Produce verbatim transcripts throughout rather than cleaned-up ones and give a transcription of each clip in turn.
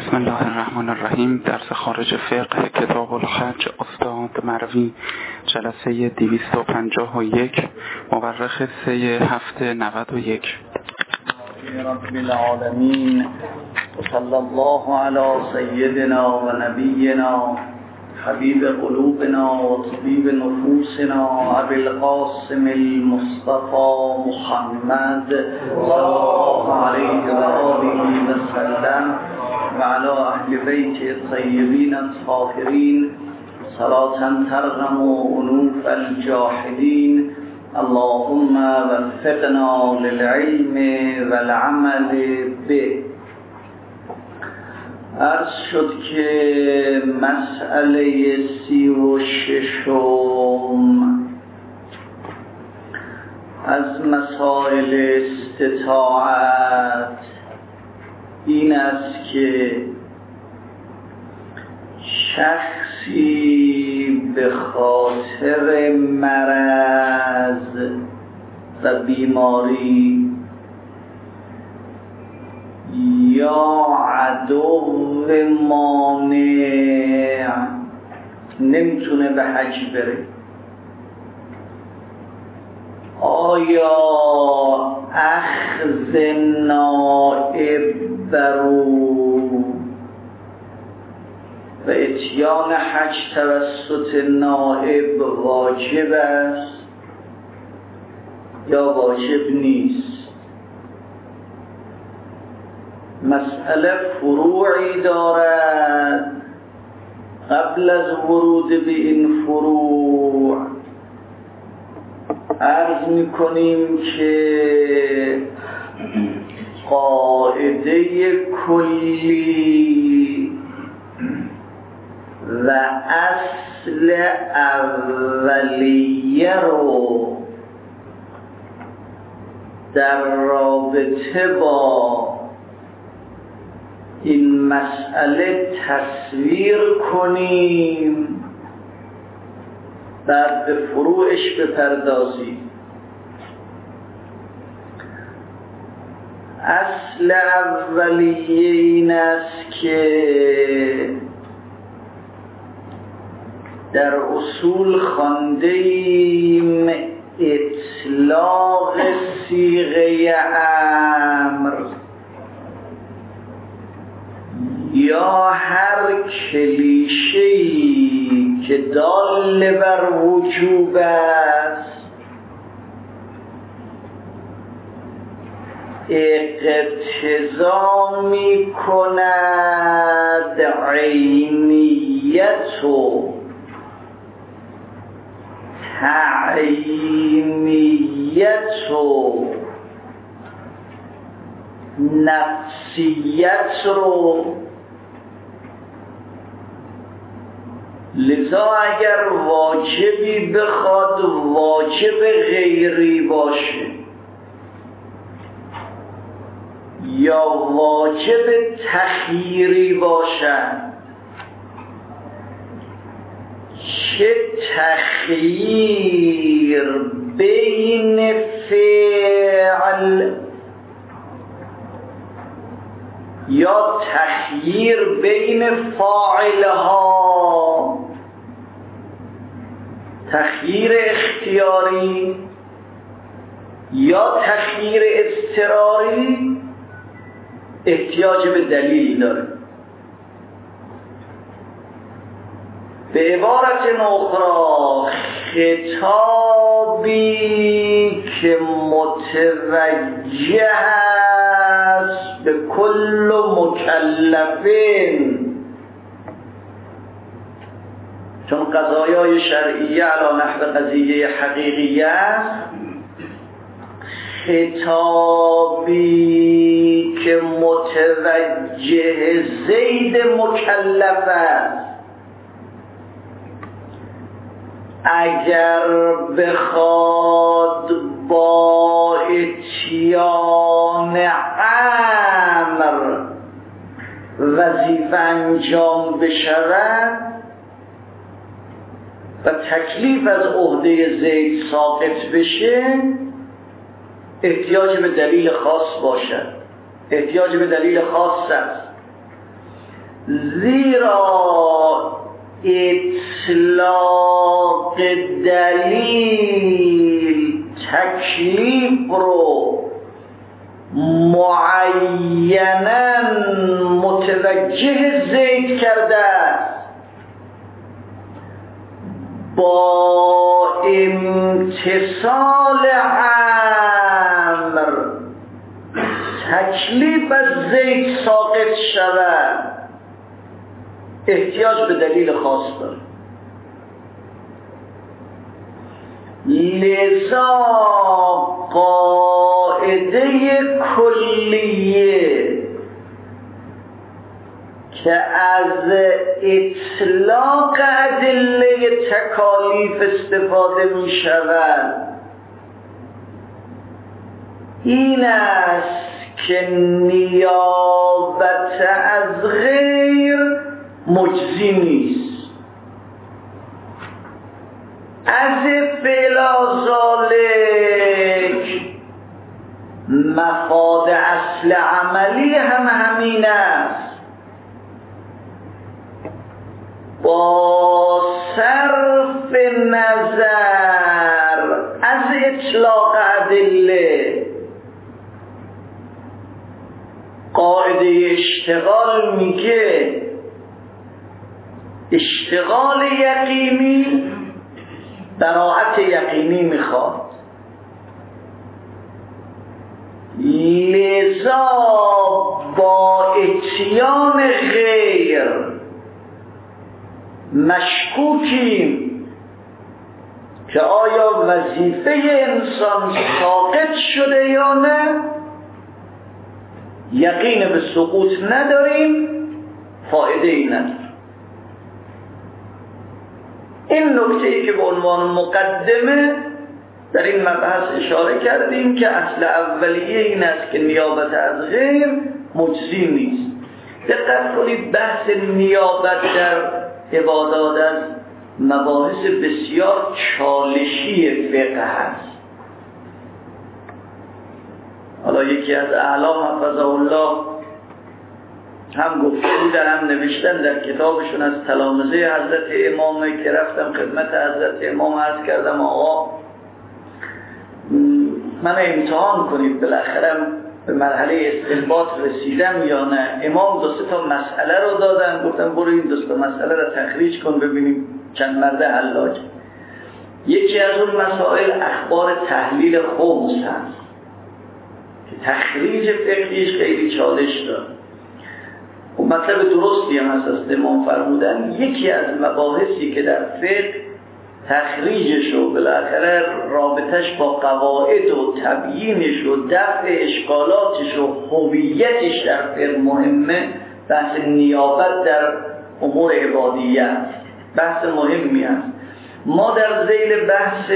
بسم الله الرحمن الرحیم. درس خارج فقه کتاب الحج استاد مروی، جلسه دویست و پنجاه و یک، مورخ سه هفته نود و یک. رب العالمین صلی الله علی سیدنا و نبینا حبیب قلوبنا و طبیب نفوسنا ابی القاسم المصطفى محمد صلی الله علیه و آله و سلم و علی اهل بیت الطیبین الطاهرین صلاة ترغم انوف الجاحدین. اللهم وفقنا للعلم والعمل به. عرض شد که مسئله سی و ششم از مسائل استطاعت این است که شخصی به خاطر مرض و بیماری یا عدو مانع نمیتونه به حج بره. آیا اخذ نائب برو و اتیان حج توسط نائب واجب است یا واجب نیست؟ مسئله فروعی دارد. قبل از ورود به این فروع عرض می‌کنیم که قاعده کلی و اصل اولیه رو در رابطه با این مسئله تصویر کنیم، بعد به فروعش بپردازیم. اصل اولیه این است که در اصول خواندیم اطلاق صیغه امر یا هر کلیشه‌ای که دال بر وجوب است اقتضا می کند عینیت و تعیینیت و نفسیت رو. لذا اگر واجبی بخواد واجب غیری باشه یا واجب تخییری باشد، چه تخییر بین فعل یا تخییر بین فاعلها، تخییر اختیاری یا تخییر اضطراری، احتیاج به دلیل داره. به عبارت اخرى خطابی که متوجه است به کل مکلفین، چون قضایای شرعیه علی نحو قضیه حقیقیه است، خطابی که متوجه زید مکلف است اگر بخواد با اتیان امر وظیفه انجام بشود و تکلیف از عهده زید ساقط بشه، احتیاج به دلیل خاص باشد. احتیاج به دلیل خاص است. زیرا اطلاق دلیل تکلیف رو معیناً متوجه زید کرده است، با امتصال امر تکلیف از زید ساقط شود، احتیاج به دلیل خاص داره. لذا قاعده کلیه که از اطلاق ادله تکالیف استفاده می شود این است که نیابت از غیر مجزی نیست. از فعلا ذالک مفاد اصل عملی هم همین است. با صرف نظر از اطلاق ادله قاعده اشتغال میگه اشتغال یقینی براعت یقینی میخواد، لذا با اتیان غیر مشکوکیم که آیا وظیفه انسان ساقط شده یا نه، یقین به سقوط نداریم، فایده ای نداره. این نکته‌ای که به عنوان مقدمه در این مبحث اشاره کردیم که اصل اولیه این است که نیابت از غیر مجزی نیست. دقت کنید بحث نیابت در عبادات از مباحث بسیار چالشی فقه هست. حالا یکی از اعلام حفظه الله هم گفته بودن هم نوشتن در کتابشون از تلامذه حضرت امامه که رفتم خدمت حضرت امام عرض کردم آقا من امتحان کنید بالاخره به مرحله استنباط رسیدم یا نه. امام دو سه تا مسئله رو دادن، گفتم برو این دو تا مسئله رو تخریج کن ببینیم چند مرده حلاج. یکی از اون مسائل اخبار تحلیل خمس هست که تخریج فقهیش خیلی چالش داره. و مطلب درستی هم هست از امام فرمودن یکی از مباحثی که در فقه تخریجش و بالاخره رابطش با قواعد و تبیینش و دفع اشکالاتش و هویتش در فقه مهمه، بحث نیابت در امور عبادیت بحث مهمی است. ما در ذیل بحث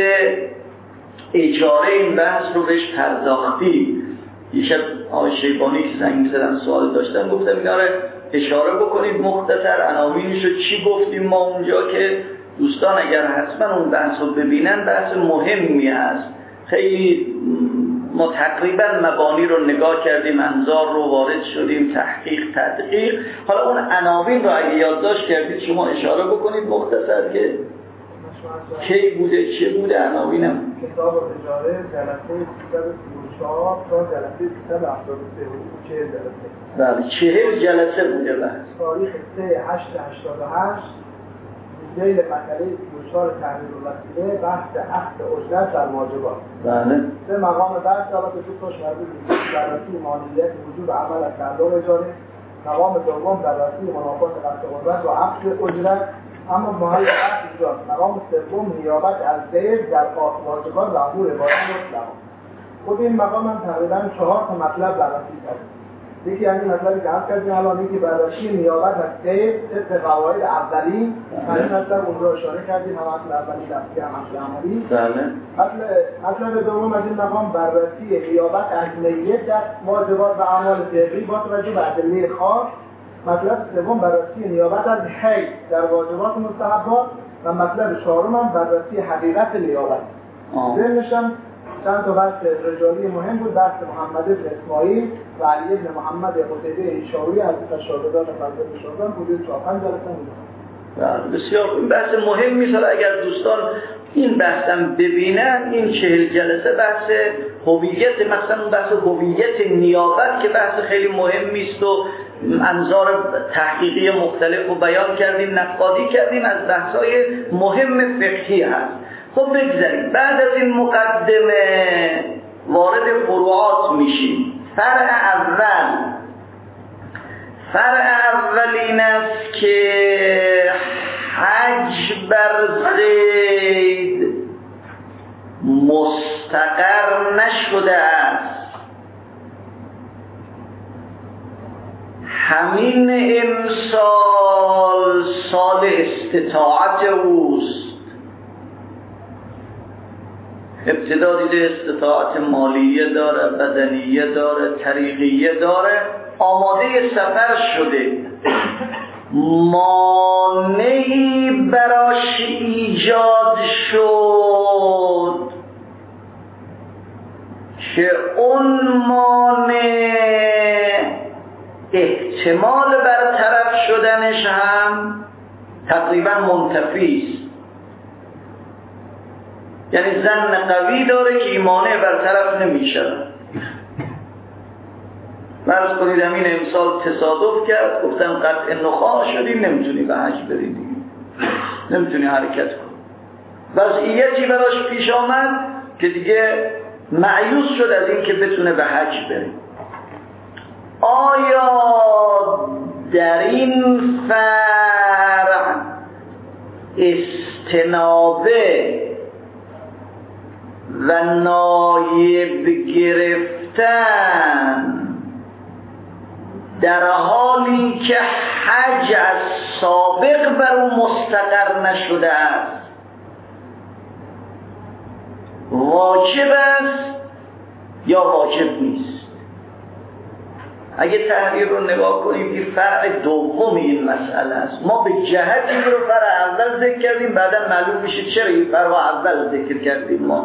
اجاره این بحث رو بهش پرداختیم. یه شب آقای شیبانی که زنگ زدن سوال داشتن گفتم اینا رو اشاره بکنید مختصر عناوینش رو چی گفتیم ما اونجا که دوستان اگر حتما اون بحث رو ببینن بحث مهمی هست. خیلی ما تقریبا مبانی رو نگاه کردیم، انظار رو وارد شدیم، تحقیق تدقیق. حالا اون عناوین رو اگه یادداشت کردید شما اشاره بکنید مختصر که کی بوده چه بوده عناوینم. کتاب اجاره جلسه سیصد و سی و چهار تا جلسه سیصد و هفتاد و سه بود، چهل جلسه. بله چهل جلسه بوده بحث. تاریخ سه هشت هشتاد و هشت ذیل مسئله سی و چهار تحریر الوسیله بحث عقد اجرت در واجبات. بله. سه مقام بحث حالا به دو تاش مربوط به بررسی مالیات وجوب عمل از تعداد اجاره، مقام دوم بررسی منافات قصد قربت و عقد اجرت. اما محل عقد اجرت مقام سوم نیابت از غیر در واجبات و امور عبادی مطلق. خود این مقام هم تقریبا چهار تا مطلب بررسی کرد. یکی از این مطلبی که عرض کردیم الان یکی بررسی نیابت از غیر طبق قواعد اولی، همین مطلب اون رو اشاره کردیم، هم اصل اولی لفظی هم اصل عملی. بله. مطلب دوم از این مقام بررسی نیابت از نیت در واجبات و اعمال فعلی با توجه به ادله خاص. مطلب سوم بررسی نیابت از حی در واجبات مستحبات و مطلب چهارم هم بررسی حقیقت نیابت. ذهنش هم چند تا بحث رجالی مهم بود، بحث محمد بن اسماعیل و علی بن محمد قتیبه ایشاوی از شاگردان فضل شاگردان حدود چهار پنج جلسه بود. بسیار این بحث مهمی است. اگر دوستان این بحثم ببینن، این چهل جلسه بحث هویت، مثلا بحث هویت نیابت که بحث خیلی مهمی است و انظار تحقیقی مختلف رو بیان کردیم، نقادی کردیم، از بحث‌های مهم فقهی هست. خب بگذاریم بعد از این مقدمه وارد فروعات میشیم. فرع اول فرع اول این است که حج بر زید مستقر نشده است. همین امسال سال استطاعت اوست. ابتدا دیده استطاعت مالیه داره، بدنیه داره، طریقیه داره، آماده سفر شده. مانعی براش ایجاد شد که اون مانع احتمال برطرف شدنش هم تقریبا منتفی است. یعنی ظن قوی داره که این مانع برطرف نمیشه. فرض کنید همین امسال تصادف کرد، گفتم قطع نخاع شدی، نمیتونی به حج بری دیگه، نمیتونی حرکت کنی. وضعیتی براش پیش آمد که دیگه مایوس شد از این که بتونه به حج بره. آیا در این فرع استنابه و نایب گرفتن در حالی که حج از سابق بر او مستقر نشده است واجب است یا واجب نیست؟ اگه تحریر رو نگاه کنیم این فرع دوم این مسئله است. ما به جهت این رو فرع اول ذکر کردیم، بعدا معلوم میشه چرا این فرع اول ذکر کردیم. ما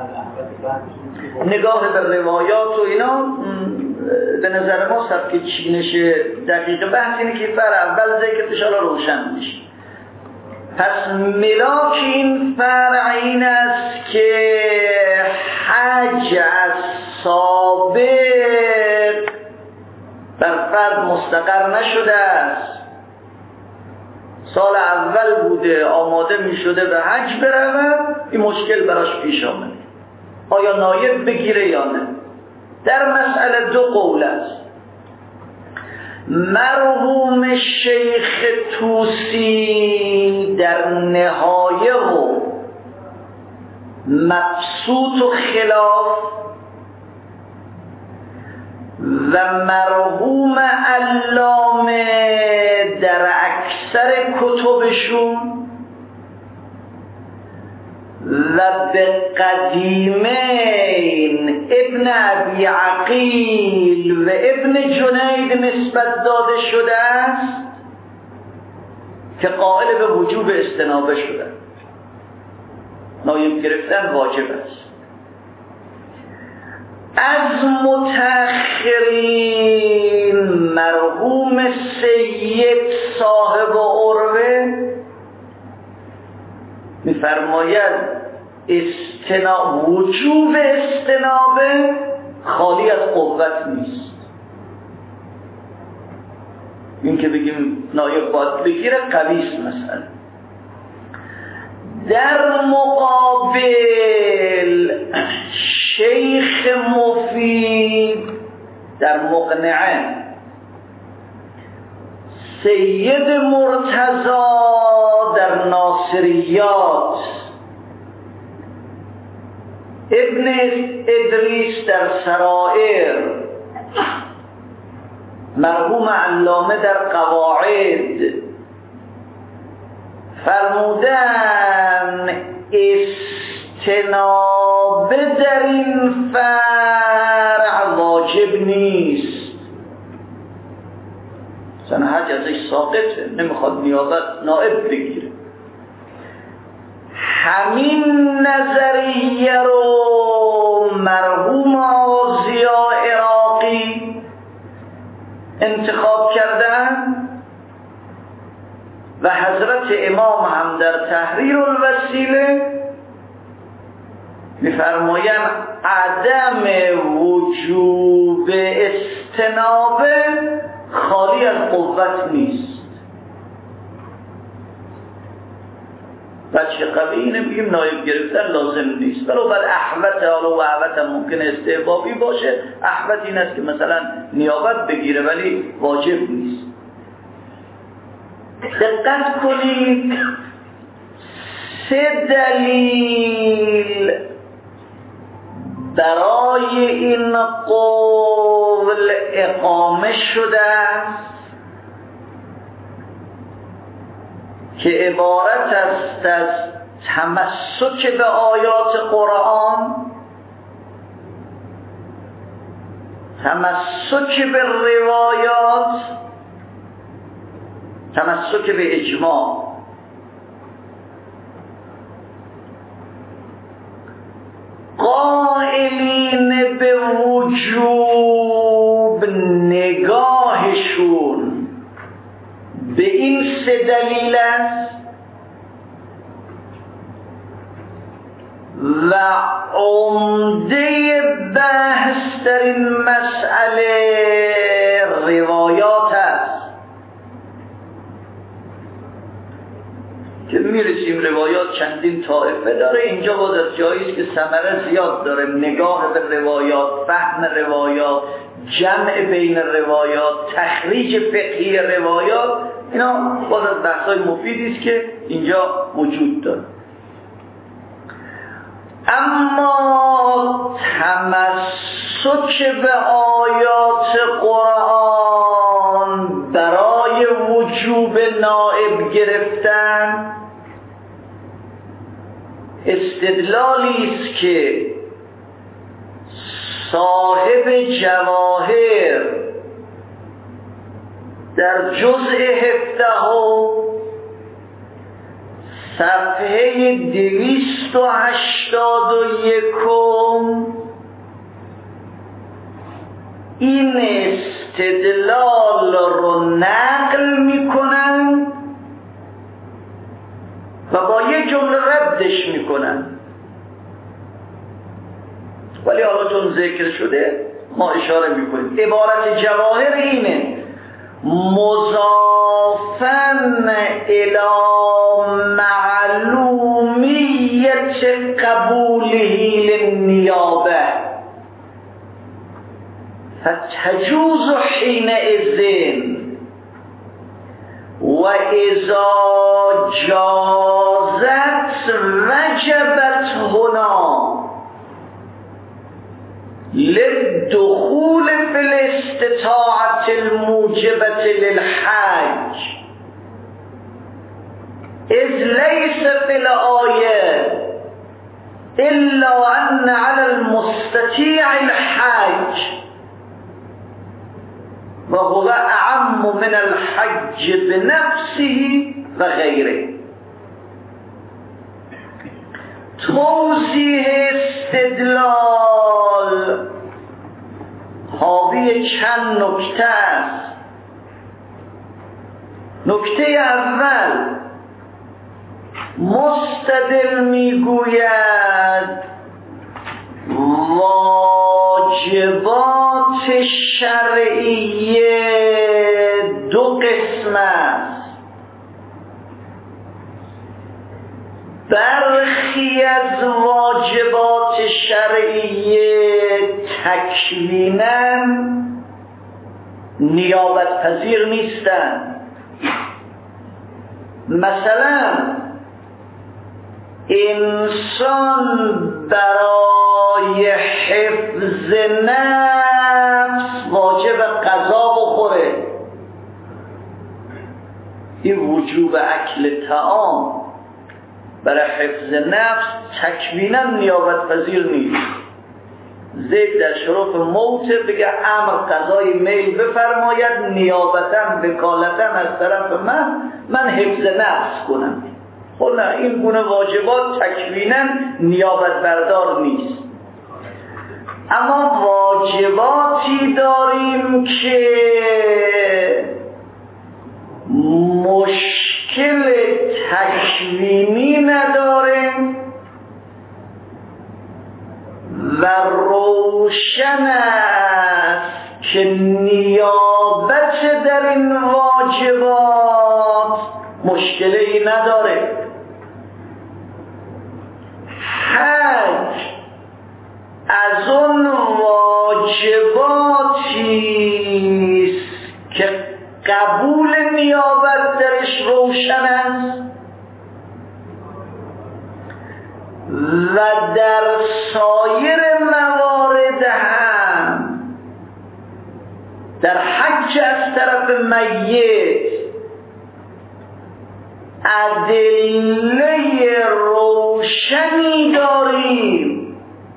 نگاه به روایات و اینا به نظر ما سبک چینش دقیق بحث اینه که فرع اول ذکر بشالا روشن میشه. پس ملاک این فرع این است که حج از سابق بر فرد مستقر نشده است. سال اول بوده آماده می شده به حج برود، این مشکل براش پیش آمده. آیا نایب بگیره یا نه؟ در مسئله دو قول است. مرحوم شیخ طوسی در نهایه و مبسوط و خلاف و مرحوم علامه در اکثر کتبشون و به قدیمین ابن ابی عقیل و ابن جنید نسبت داده شده است که قائل به وجوب استنابه شده، نایب گرفتن واجب است. از متأخرین مرحوم سید صاحب عروه می‌فرماید استناب وجوب استنابه خالی از قوت نیست. این که بگیم نایب باید بگیره قوی است مسئله. در مقابل شیخ مفید در مقنعه، سید مرتضی در ناصریات، ابن ادریس در سرائر، مرحوم علامه در قواعد فرمودن استنابه در این فرع واجب نیست. مثلا حج ازش ساقطه، نمیخواد نیابت نائب بگیره. همین نظریه رو مرحوم آزیا عراقی انتخاب کردن و حضرت امام هم در تحریر الوسیله می‌فرمایند عدم وجوب استنابه خالی از قوت نیست. بچه قوی اینه میگیم نایب گرفتن لازم نیست، ولو بر احوت، حالا و احوت هم ممکنه استحبابی باشه. احوت این است که مثلا نیابت بگیره ولی واجب نیست. دقت کنید، سه دلیل برای این قول اقامه شده است که عبارت است از تمسک به آیات قرآن، تمسک به روایات، تمسک به اجماع. قائلین به وجوب نگاهشون به این سه دلیل است و عمده بحث در این مسئله روایات است که میرسیم. روایات چندین طایفه داره، اینجا باز از جایی که ثمره زیاد داره، نگاه به روایات، فهم روایات، جمع بین روایات، تخریج فقهی روایات، اینا باز از بحث‌های مفیدی است که اینجا وجود داره. اما تمسک به آیات قرآن برای وجوب نائب گرفتن استدلالی است که صاحب جواهر در جزء هفدهم صفحه دویست و هشتاد و یکم این استدلال رو نقل میکنن و با یک جمله ردش میکنن، ولی حالا چون ذکر شده ما اشاره میکنیم. عبارت جواهر اینه: مضافن الی معلومیت قبوله للنیابه فتجوز حینئذ و اذا جازت وجبت هنا للدخول في الاستطاعة الموجبة للحج إذ ليس في الآية إلا أن على المستطيع الحج وهو أعم من الحج بنفسه وغيره. توضیح استدلال حاوی چند نکته است. نکته اول، مستدل میگوید واجبات شرعیه دو قسم است. برخی از واجبات شرعیه تکویناً نیابت پذیر نیستند. مثلا انسان برای حفظ نفس واجب غذا بخوره، این وجوب اکل طعام برای حفظ نفس تکوینا نیابت پذیر نیست. زید در شرف موت بگه امر قضای میل بفرماید نیابتا وکالتا از طرف من من حفظ نفس کنم. خب نه، این گونه واجبات تکوینا نیابت بردار نیست. اما واجباتی داریم که مشکل تکوینی نداره و روشن است که نیابت در این واجبات مشکلی نداره. حج از اون واجباتی است که قبول نیابت درش روشن است و در سایر موارد هم در حج از طرف میت ادله روشنی داریم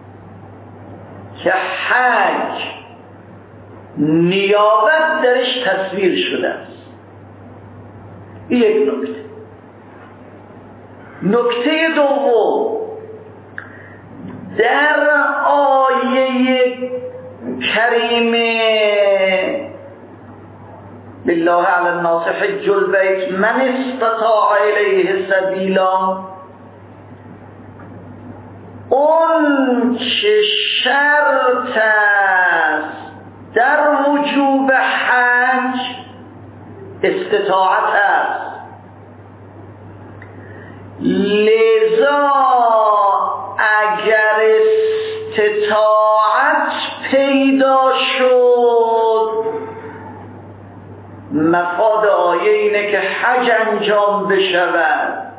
که حج نیابت درش تصویر شده است. این یک نکته. نکته دوم، در آیه کریمه بالله علی الناس حج البیت من استطاع الیه سبیلا، اون که شرط است در وجوب حج استطاعت است. لذا اگر استطاعت پیدا شد، مفاد آیه اینه که حج انجام بشود،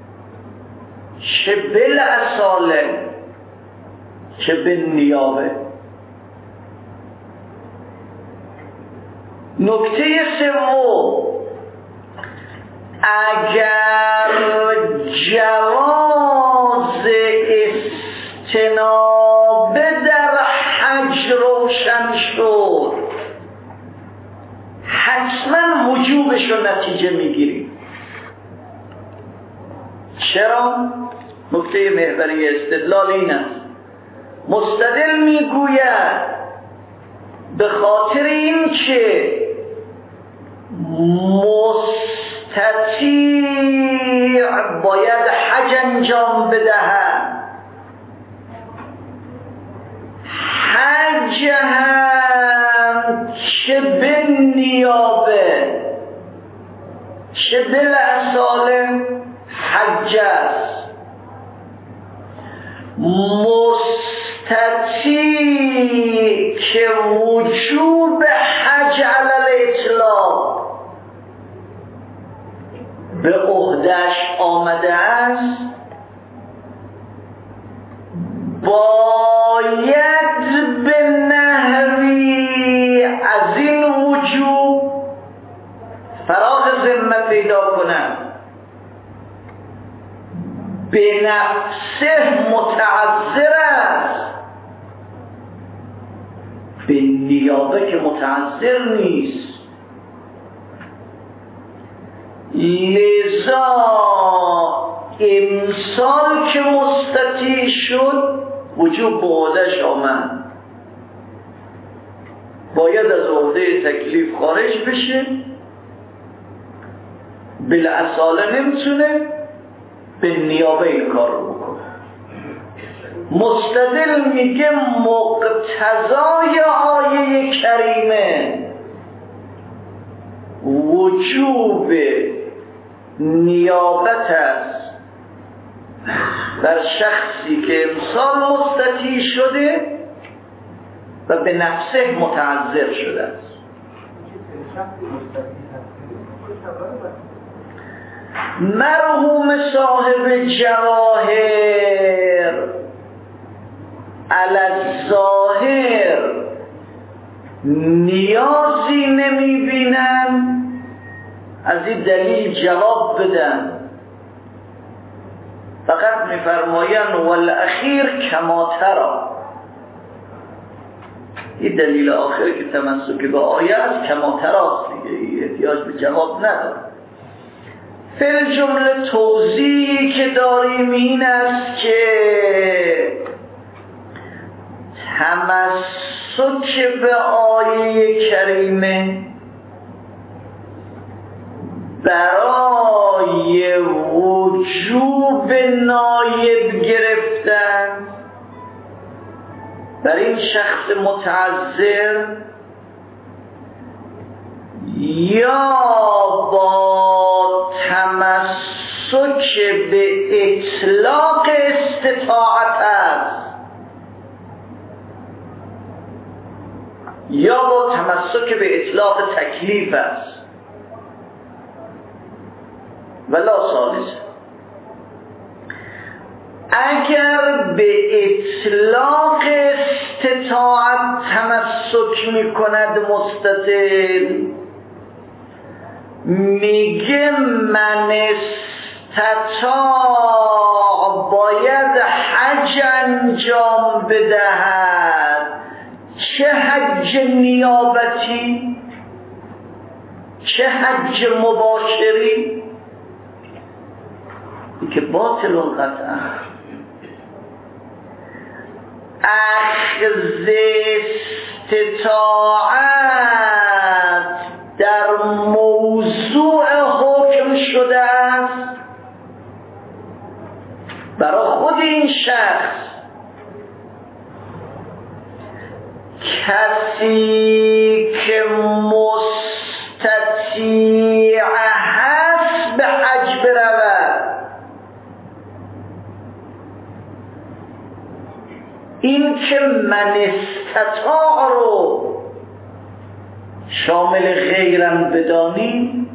چه بالاصاله چه بالنیابه. نکته سوم، اگر جواز استنابه در حج روشن شد، حتما وجوبش رو نتیجه میگیریم. چرا؟ نکته محوری استدلال این است، مستدل میگوید به خاطر این که مستطیع باید حج انجام بدهد، حج هم چه به نیابه چه بالاصاله حج است. مستطیع که وجوب حج علی الاطلاق به عهده‌اش آمده است، باید به نحوی از این وجوب فراغ ذمه پیدا کنند، به نفسه متعذر است، به نیابه که متعذر نیست. لذا امسال که مستطیع شد وجوب به عهده‌اش آمد، باید از عهده تکلیف خارج بشه، بالاصاله نمیتونه به نیابه این کار رو بکنه. مستدل میگه مقتضای آیه کریمه وجوب نیابت است بر شخصی که امسال مستطیع شده و به نفسه متعذر شده است. مرحوم صاحب جواهر علی الظاهر نیازی نمی بینن از این دلیل جواب بدن، فقط می فرماین والاخیر کما ترا. این دلیل آخر که تمسک به آیه است کما تراست دیگه، احتیاج به جواب نداره. فی جمله توضیحی که داریم این است که تمسک به آیه کریمه برای وجوب نایب گرفتن بر این شخص متعذر یا با تمسک به اطلاق استطاعت است یا با تمسک به اطلاق تکلیف است ولا ثالث. اگر به اطلاق استطاعت تمسک می کند مستطیل، میگه من استطاع باید حج انجام بدهد، چه حج نیابتی چه حج مباشری، که باطل قطعا. اخذ استطاعت در موضوع حکم شده است برای خود این شخص. کسی که مستطیع هست به حج برود، این که من استطاع رو شامل غیرم بدانیم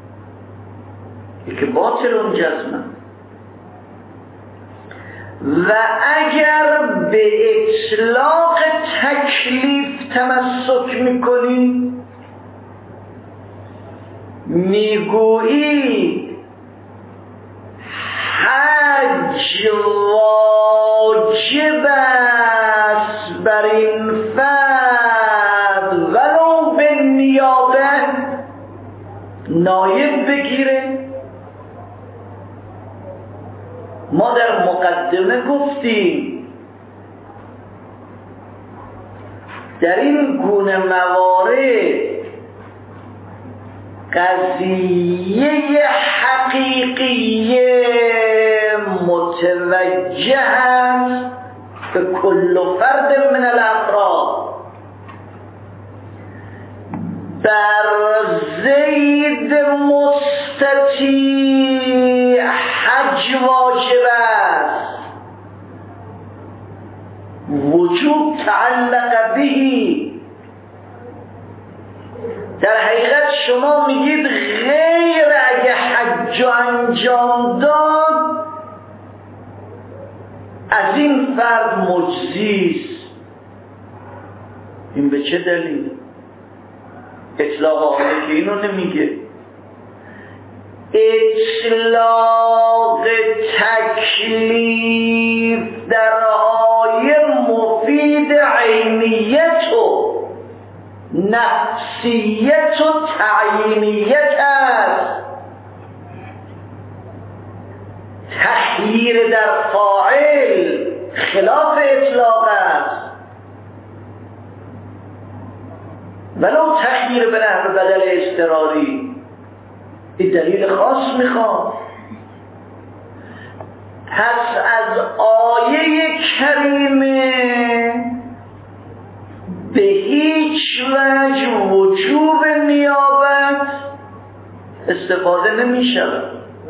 که باطل اون جزمه. و اگر به اطلاق تکلیف تمسک میکنی، میگویی حج واجب است بر این فرد ولو به نیابه نایب بگیره. ما در مقدمه گفتیم در این گونه موارد قضیه حقیقیه متوجه است به کل فرد من الافراد. بر زید مستطیع حج واجب است، وجوب تعلق بهی. در حقیقت شما میگید غیر اگه حج انجام داد از این فرد مجزیست. این به چه دلیل؟ اطلاق آیه که اینو نمیگه. اطلاق تکلیف در آیه مفید عینیت و نفسیت و تعیینیت است. تخییر در فاعل خلاف اطلاق است، ولو تخییر به نحو بدل اضطراری. این دلیل خاص میخواد. پس از آیه کریمه به هیچ وجه وجوب نیابت استفاده نمی شود.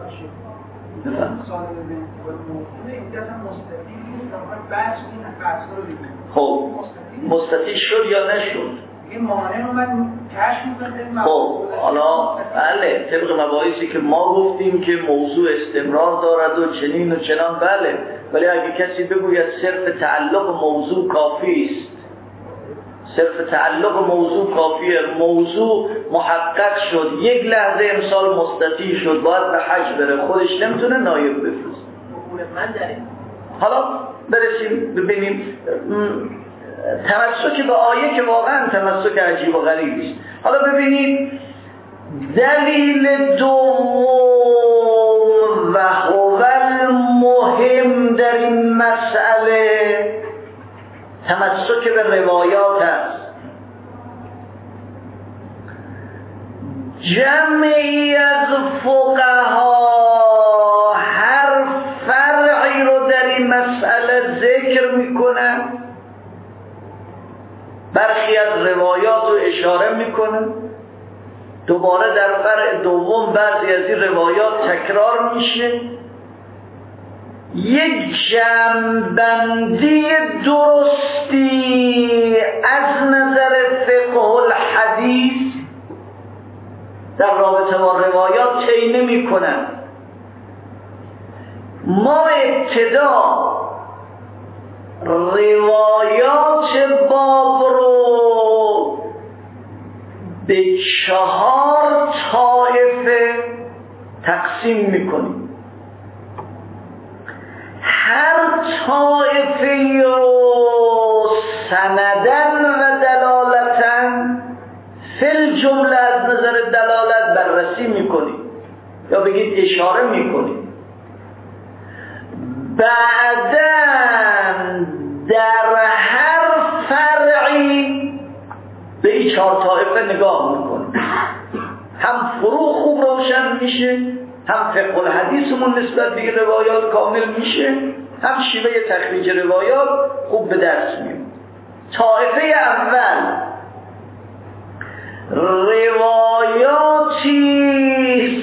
خب مستطیع شد یا نشد؟ این مانع رو من کشف می‌کنم. خب حالا بله طبق مباحثی که ما گفتیم که موضوع استمرار دارد و چنین و چنان، بله، ولی اگه کسی بگوید صرف تعلق موضوع کافی است، صرف تعلق موضوع کافیه، موضوع محقق شد، یک لحظه امسال مستطیع شد باید به حج بره، خودش نمیتونه نایب بفرست. حالا برسیم ببینیم تمسک به آیه که واقعا تمسک عجیب و غریبی است. حالا ببینید دلیل دوم و هو المهم در این مسئله تمسک جمعی از فقها هر فرعی رو در این مسئله ذکر میکنن، برخی از روایات رو اشاره میکنن، دوباره در فرع دوم بعضی از این روایات تکرار میشه. یک جمع‌بندی درستی از نظر فقه الحدیث در رابطه با روایات طی نمی‌کنن. ما ابتدا روایات باب رو به چهار طایفه تقسیم می‌کنیم. هر طایفه رو سندن و دلالتن فل جمله از نظر دلالت بررسی میکنیم یا بگید اشاره میکنیم. بعداً در هر فرعی به این چهار طایفه نگاه میکنیم. هم فروع خوب روشن میشه، هم فقه الحدیثمون نسبت به روایات کامل میشه، هم شیوه تخریج روایات خوب به دست میاد. طایفه اول روایاتی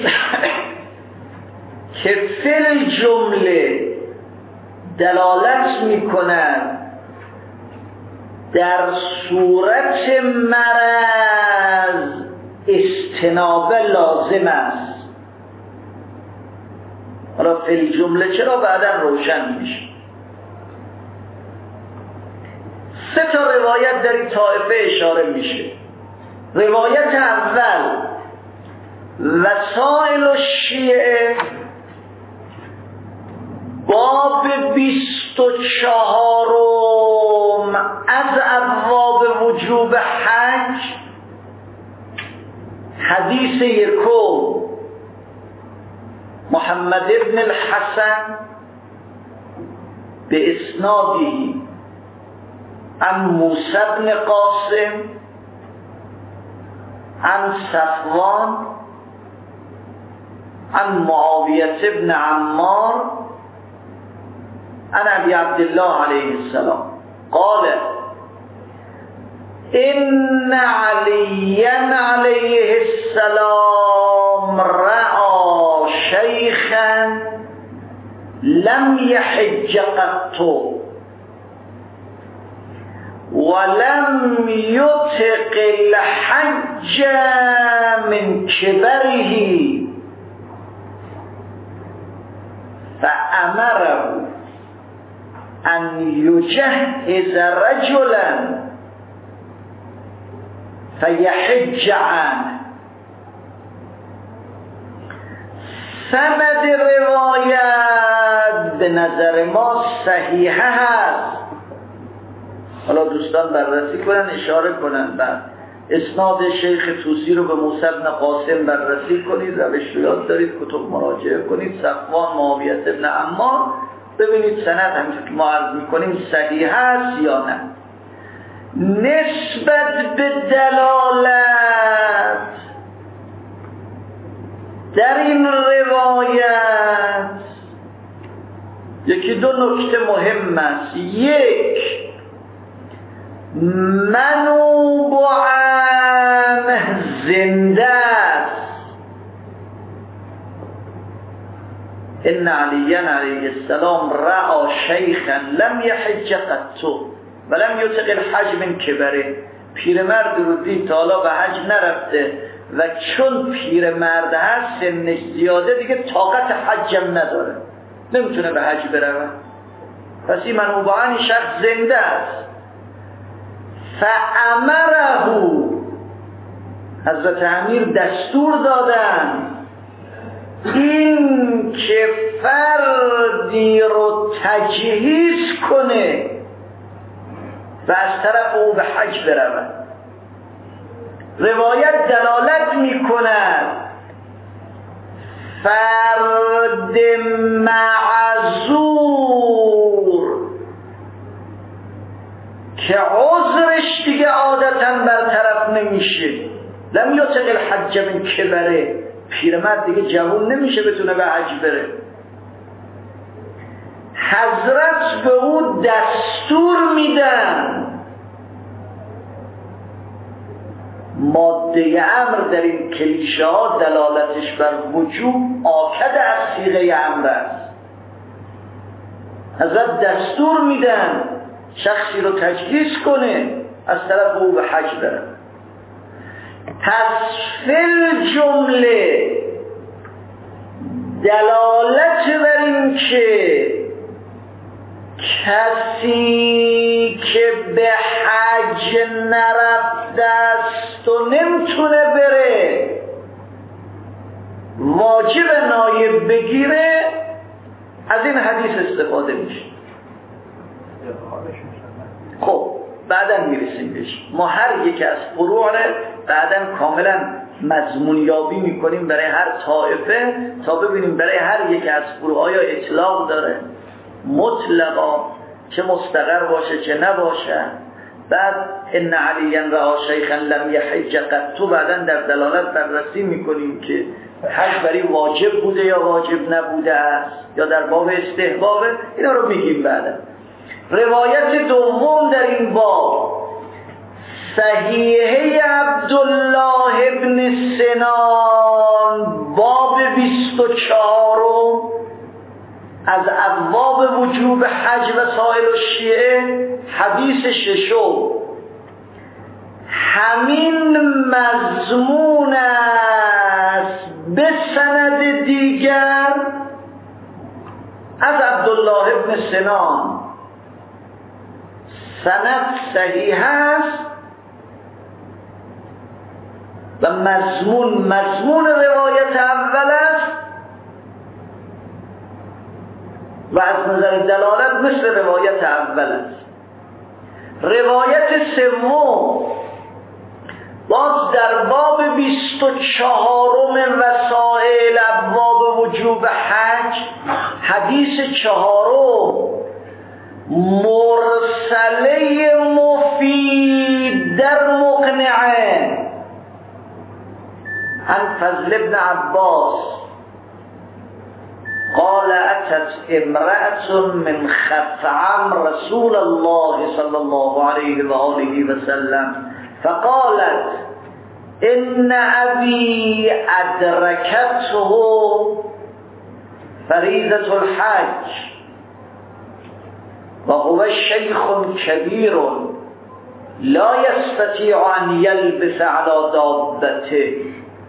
که فل جمله دلالت میکنن در صورت مرض اجتناب لازم است. حالا فل جمله چرا بعدا روشن میشه. سه تا روایت در این طایفه اشاره میشه. روایت اول وسائل الشیعه باب بیست و چهارم از ابواب وجوب حج، حدیث یکم محمد ابن الحسن به اسنادی عن موسی بن قاسم عن صفوان عن معاویه بن عمار عن ابي عبد الله عليه السلام قال ان عليا عليه السلام رأى شيخا لم يحج قط ولم يطق الحج من كبره فأمره أن يجهز رجلا فيحج عنه. سند روایت به نظر ما صحیحه هست. حالا دوستان بررسی کنن، اشاره کنن. بعد اسناد شیخ طوسی رو به موسی بن قاسم بررسی کنید، روش رو یاد دارید، کتب مراجعه کنید. صفوان معاویه بن عمار ببینید سند همینطور که ما عرض میکنیم صحیح هست یا نه. نسبت به دلالت در این روایت یکی دو نکته مهم است. یک، منوبعاً زنده است. ان علیاً علیه السلام رأى شیخا لم یحج قط ولم یطق الحج من کبره. پیرمرد رو دید تا حالا به حج نرفته و چون پیرمرد هست سنش زیاده دیگه طاقت حجم نداره، نمیتونه به حج بره. پس این منوبعاً شخص زنده است. فامره، حضرت امیر دستور دادن این که فردی رو تجهیز کنه و از طرف او به حج برود. روایت دلالت می کند فرد معذور که عذرش دیگه عادتاً برطرف نمیشه، لم یطق الحج من کبره، پیرمرد دیگه جوان نمیشه بتونه به حج بره. حضرت به او دستور میدن. ماده امر در این کلیشه ها دلالتش بر وجوب آکد از صیغه امر است. حضرت دستور میدن شخصی رو تجهیز کنه از طرف او به حج بره. پس فی جمله دلالت بر این که کسی که به حج نرفته است و نمیتونه بره واجب نایب بگیره، از این حدیث استفاده میشه. خب بعدا میرسیم بهش. ما هر یک از فروع بعدا کاملا مضمون یابی میکنیم برای هر طائفه تا ببینیم برای هر یک از فروع آیا اطلاق داره مطلقا، چه مستقر باشه چه نباشه. بعد ان علیاً رأى شیخا لم یحج قط، بعدا در دلالت بررسی میکنیم که حج برای واجب بوده یا واجب نبوده است یا در باب استحبابه. اینا رو میگیم بعدا. روایت دوم در این باب صحیحه عبدالله ابن سنان باب بیست و چهار از ابواب وجوب حج و سائر الشیعه، حدیث ششم همین مضمون است به سند دیگر از عبدالله ابن سنان. سند صحیح است و مضمون مضمون روایت اول است و از نظر دلالت مثل روایت اول است. روایت سوم باز در باب بیست و چهارم وسائل ابواب وجوب حج، حدیث چهارم مرسله مفید در مقنعه عن فضل ابن عباس قال اتت امرأة من خثعم رسول الله صلى الله عليه وآله وسلم فقالت ان ابي ادركته فريضة الحج وهو شيخ كبير لا يستطيع ان يلبس على دابته،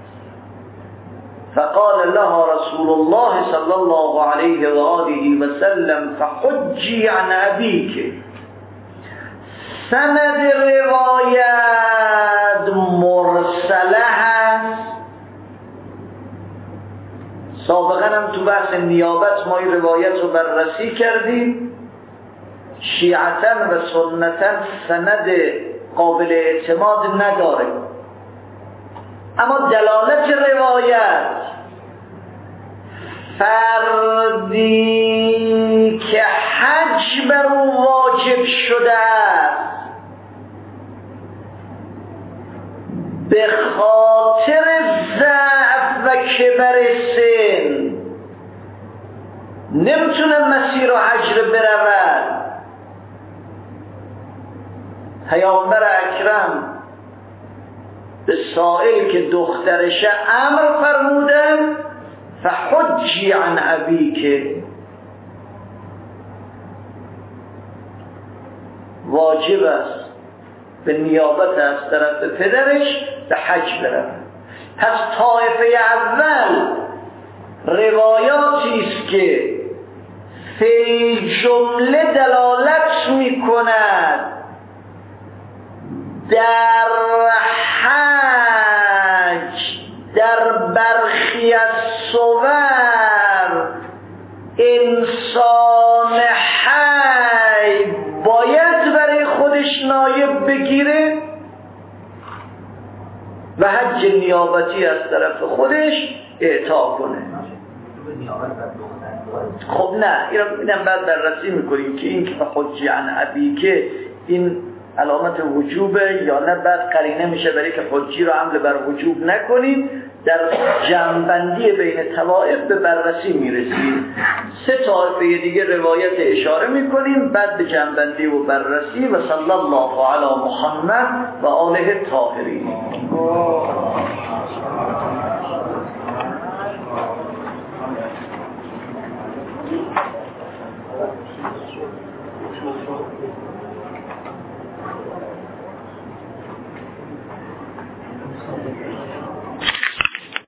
فقال لها رسول الله صلى الله عليه وآله وسلم فحجي عن أبيك. سند روایت مرسله هست. سابقا هم تو بحث نیابت ما این روایت رو بررسی کردیم. شیعتن و سنتن سند قابل اعتماد نداره، اما دلالت روایت فردی که حج بر او واجب شده است به خاطر ضعف و کبر سن نمیتونه مسیر و حج رو برود. پیامبر اکرم به سائل که دخترشه امر فرمودن فحجی عن ابیک، واجب است به نیابت از طرف پدرش به حج برود. پس طایفه اول روایاتی است که فی جمله دلالت می کند در حج در برخی از صور انسان حی باید برای خودش نایب بگیره و حج نیابتی از طرف خودش اعطا کنه. خب نه، اینم بعد بررسی میکنیم که این که حجی عن ابی که این علامت وجوبه یا نه بعد قرینه میشه برای که حجی رو حمل بر وجوب نکنید. در جمع‌بندی بین طوائف به بررسی میرسید. سه طایفه دیگه روایت اشاره میکنیم، بعد به جمع‌بندی و بررسی. و صلی الله علی محمد و آله الطاهرین.